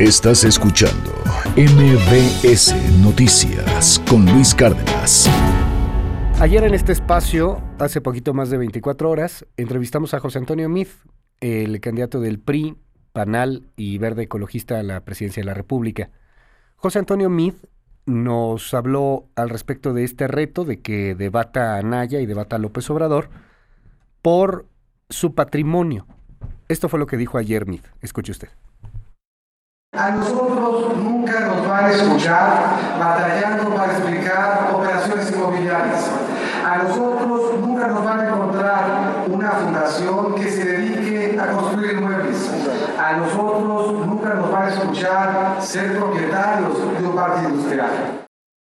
Estás escuchando MBS Noticias con Luis Cárdenas. Ayer en este espacio, hace poquito más de 24 horas, entrevistamos a José Antonio Meade, el candidato del PRI, PANAL y Verde Ecologista a la presidencia de la República. José Antonio Meade nos habló al respecto de este reto de que debata a Anaya y debata a López Obrador por su patrimonio. Esto fue lo que dijo ayer Meade. Escuche usted. A nosotros nunca nos van a escuchar batallando para explicar operaciones inmobiliarias. A nosotros nunca nos van a encontrar una fundación que se dedique a construir inmuebles. A nosotros nunca nos van a escuchar ser propietarios de un parque industrial.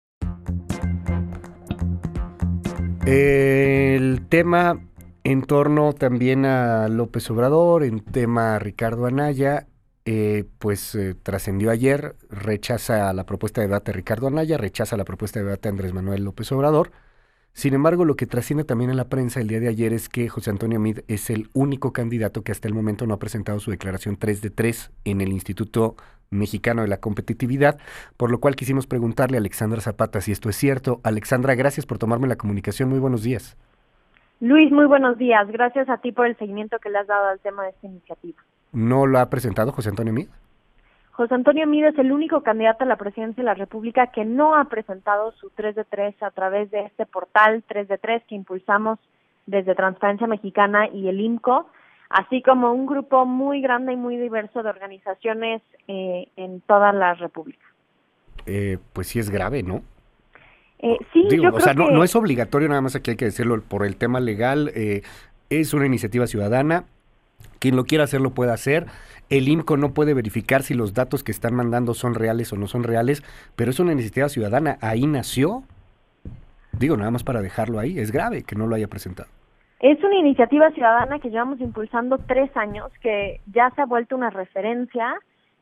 El tema en torno también a López Obrador, en tema a Ricardo Anaya, trascendió ayer, rechaza la propuesta de debate de Ricardo Anaya, rechaza la propuesta de debate de Andrés Manuel López Obrador. Sin embargo, lo que trasciende también en la prensa el día de ayer es que José Antonio Meade es el único candidato que hasta el momento no ha presentado su declaración 3 de 3 en el Instituto Mexicano de la Competitividad, por lo cual quisimos preguntarle a Alexandra Zapata si esto es cierto. Alexandra, gracias por tomarme la comunicación, muy buenos días. Luis, muy buenos días, gracias a ti por el seguimiento que le has dado al tema de esta iniciativa. ¿No lo ha presentado José Antonio Meade? José Antonio Meade es el único candidato a la presidencia de la República que no ha presentado su 3 de 3 a través de este portal 3 de 3 que impulsamos desde Transparencia Mexicana y el IMCO, así como un grupo muy grande y muy diverso de organizaciones en toda la República. Pues sí es grave, ¿no? Sí, digo, yo o creo sea, que... no es obligatorio, nada más aquí hay que decirlo por el tema legal, es una iniciativa ciudadana. Quien lo quiera hacer lo puede hacer. El IMCO no puede verificar si los datos que están mandando son reales o no son reales, pero es una iniciativa ciudadana. Ahí nació. Digo, nada más para dejarlo ahí. Es grave que no lo haya presentado. Es una iniciativa ciudadana que llevamos impulsando 3 años, que ya se ha vuelto una referencia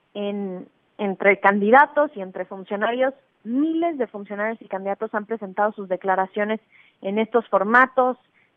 entre candidatos y entre funcionarios. Miles de funcionarios y candidatos han presentado sus declaraciones en estos formatos.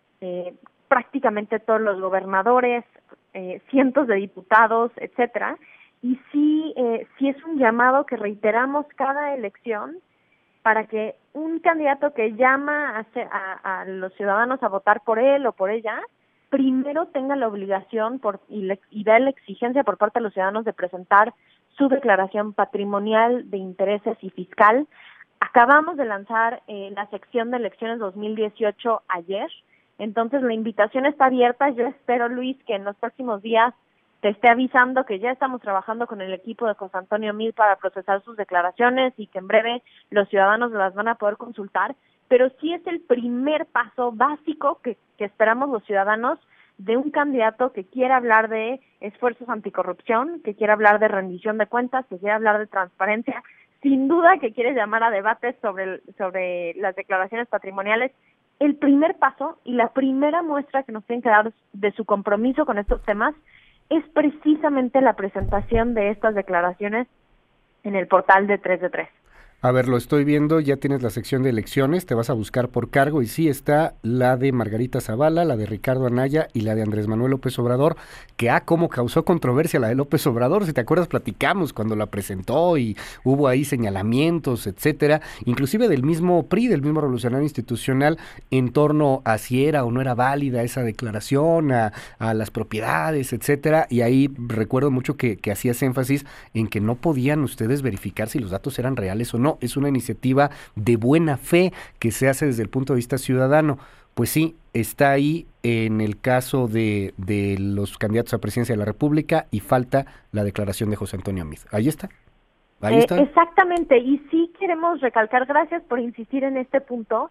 Prácticamente todos los gobernadores, cientos de diputados, etcétera, y sí es un llamado que reiteramos cada elección para que un candidato que llama a los ciudadanos a votar por él o por ella, primero tenga la obligación y da la exigencia por parte de los ciudadanos de presentar su declaración patrimonial de intereses y fiscal. Acabamos de lanzar la sección de elecciones 2018 ayer. Entonces la invitación está abierta. Yo espero, Luis, que en los próximos días te esté avisando que ya estamos trabajando con el equipo de José Antonio Meade para procesar sus declaraciones y que en breve los ciudadanos las van a poder consultar, pero sí es el primer paso básico que esperamos los ciudadanos de un candidato que quiera hablar de esfuerzos anticorrupción, que quiera hablar de rendición de cuentas, que quiera hablar de transparencia, sin duda que quiere llamar a debates sobre las declaraciones patrimoniales. El primer paso y la primera muestra que nos tienen que dar de su compromiso con estos temas es precisamente la presentación de estas declaraciones en el portal de 3 de 3. A ver, lo estoy viendo, ya tienes la sección de elecciones, te vas a buscar por cargo y sí está la de Margarita Zavala, la de Ricardo Anaya y la de Andrés Manuel López Obrador, que cómo causó controversia la de López Obrador, si te acuerdas platicamos cuando la presentó y hubo ahí señalamientos, etcétera, inclusive del mismo PRI, del mismo Revolucionario Institucional, en torno a si era o no era válida esa declaración, a las propiedades, etcétera, y ahí recuerdo mucho que hacías énfasis en que no podían ustedes verificar si los datos eran reales o no. Es una iniciativa de buena fe que se hace desde el punto de vista ciudadano. Pues sí, está ahí en el caso de los candidatos a presidencia de la República y falta la declaración de José Antonio Meade. Ahí está. Ahí está. Exactamente, y sí queremos recalcar, gracias por insistir en este punto.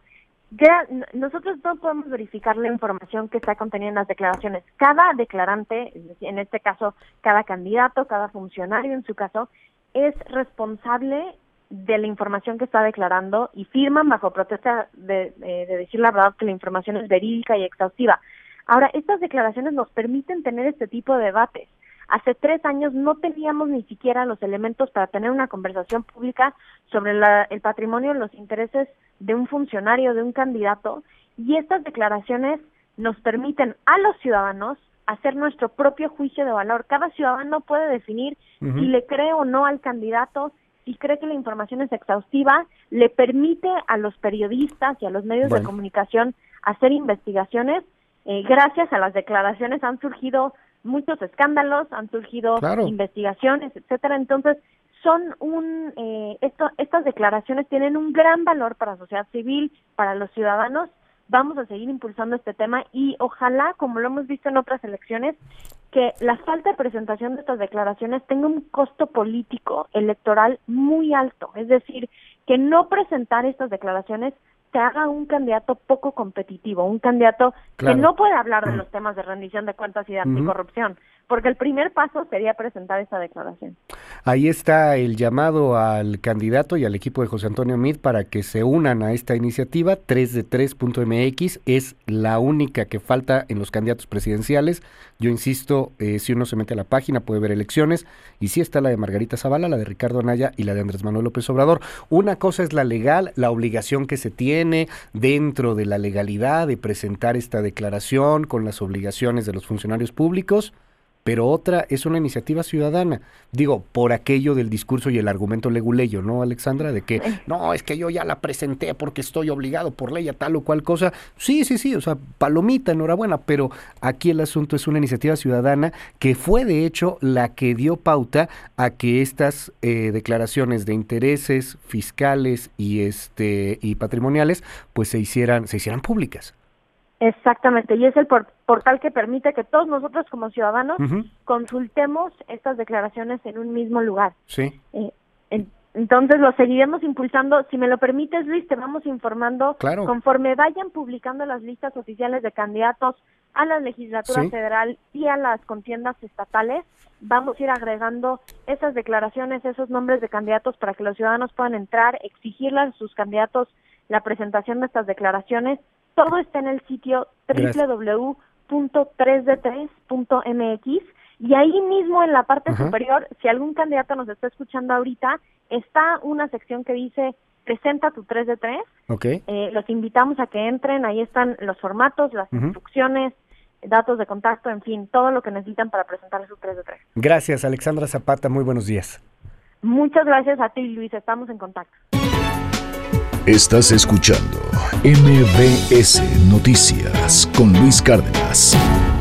Nosotros no podemos verificar la información que está contenida en las declaraciones. Cada declarante, en este caso, cada candidato, cada funcionario en su caso, es responsable de la información que está declarando y firman bajo protesta de decir la verdad que la información es verídica y exhaustiva. Ahora, estas declaraciones nos permiten tener este tipo de debates. Hace 3 años no teníamos ni siquiera los elementos para tener una conversación pública sobre el patrimonio, los intereses de un funcionario, de un candidato, y estas declaraciones nos permiten a los ciudadanos hacer nuestro propio juicio de valor. Cada ciudadano puede definir si le cree o no al candidato, si cree que la información es exhaustiva, le permite a los periodistas y a los medios de comunicación hacer investigaciones. Gracias a las declaraciones han surgido muchos escándalos, han surgido investigaciones, etcétera. Entonces, estas declaraciones tienen un gran valor para la sociedad civil, para los ciudadanos. Vamos a seguir impulsando este tema y ojalá, como lo hemos visto en otras elecciones, que la falta de presentación de estas declaraciones tenga un costo político electoral muy alto. Es decir, que no presentar estas declaraciones te haga un candidato poco competitivo, un candidato que no puede hablar de los temas de rendición de cuentas y de anticorrupción, porque el primer paso sería presentar esta declaración. Ahí está el llamado al candidato y al equipo de José Antonio Meade para que se unan a esta iniciativa. 3de3.mx es la única que falta en los candidatos presidenciales. Yo insisto, si uno se mete a la página puede ver elecciones, y sí está la de Margarita Zavala, la de Ricardo Anaya y la de Andrés Manuel López Obrador. Una cosa es la legal, la obligación que se tiene dentro de la legalidad de presentar esta declaración con las obligaciones de los funcionarios públicos, pero otra es una iniciativa ciudadana. Digo, por aquello del discurso y el argumento leguleyo, ¿no, Alexandra? De que, no, es que yo ya la presenté porque estoy obligado por ley a tal o cual cosa. Sí, o sea, palomita, enhorabuena, pero aquí el asunto es una iniciativa ciudadana que fue, de hecho, la que dio pauta a que estas declaraciones de intereses fiscales y patrimoniales, pues se hicieran públicas. Exactamente, y es el portal que permite que todos nosotros como ciudadanos consultemos estas declaraciones en un mismo lugar. Sí. Entonces lo seguiremos impulsando. Si me lo permites, Luis, te vamos informando conforme vayan publicando las listas oficiales de candidatos a la legislatura federal y a las contiendas estatales. Vamos a ir agregando esas declaraciones, esos nombres de candidatos para que los ciudadanos puedan entrar, exigirle a sus candidatos la presentación de estas declaraciones. Todo está en el sitio www.3d3.mx y ahí mismo en la parte superior, si algún candidato nos está escuchando ahorita, está una sección que dice presenta tu 3d3. Los invitamos a que entren, ahí están los formatos, las instrucciones, datos de contacto, en fin, todo lo que necesitan para presentar su 3d3. Gracias, Alexandra Zapata, muy buenos días. Muchas gracias a ti, Luis, estamos en contacto. Estás escuchando MBS Noticias con Luis Cárdenas.